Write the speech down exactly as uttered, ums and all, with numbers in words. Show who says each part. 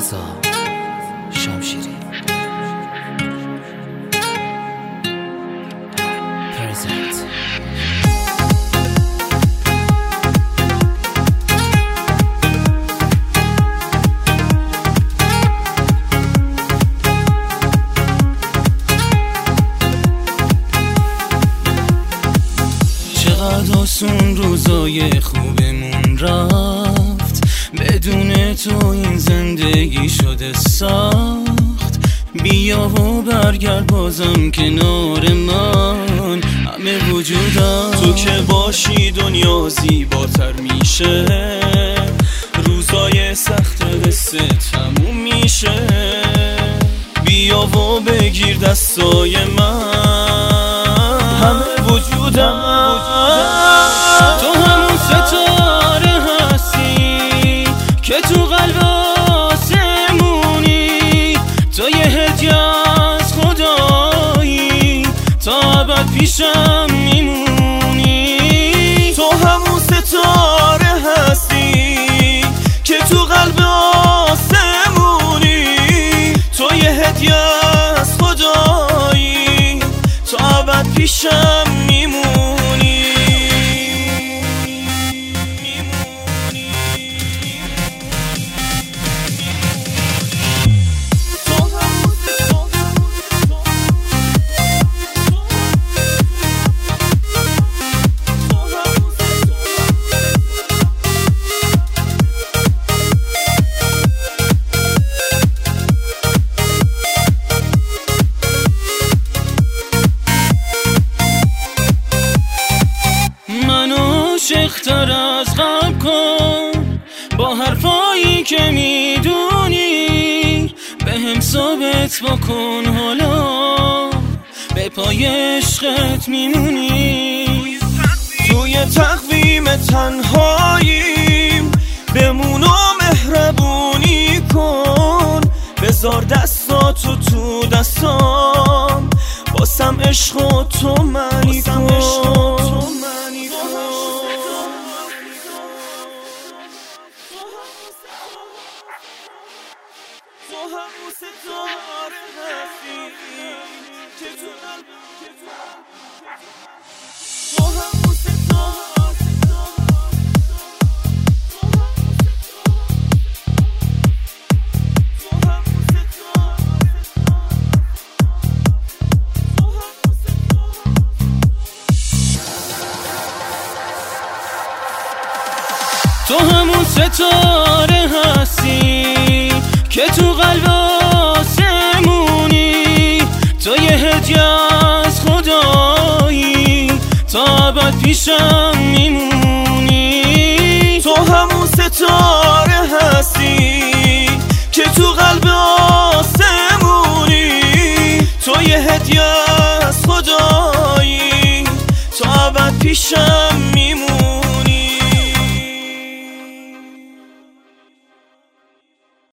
Speaker 1: رضا شمشیری پرزنت. چقدر آسون روزای خوبمون رفت، بدون تو این زندگی شده سخت. بیا و برگرد بازم کنار من، همه وجودم تو که باشی دنیا زیباتر میشه. روزای سخت قصه تموم میشه. بیا و بگیر دستای من، همه وجودم تو همون ستاره هستی که تو قلب آسمونی. تو یه هدیه از خدایی، تا ابد پیشم میمونی. تو همون ستاره هستی که تو قلب آسمونی. تو یه هدیه از خدایی، تا ابد پیشم میمونی. عاشق‌تر از قبل کن، با حرفایی که میدونی به هم ثابت بکن. حالا به پای عشقت میمونی. توی تقویم تنهاییم، بمون و مهربونی کن. بذار دستاتو تو دستام، باسم عشق و تو منی کن. تو همون ستاره هستی که تو قلب، تو همون ستاره، تو همون ستاره، تو همون ستاره هستی که تو قلب آسمونی. تو یه هدیه از خدایی، تا ابد پیشم میمونی. تو همون ستاره هستی که تو قلب آسمونی. تو یه هدیه از خدایی، تا ابد پیشم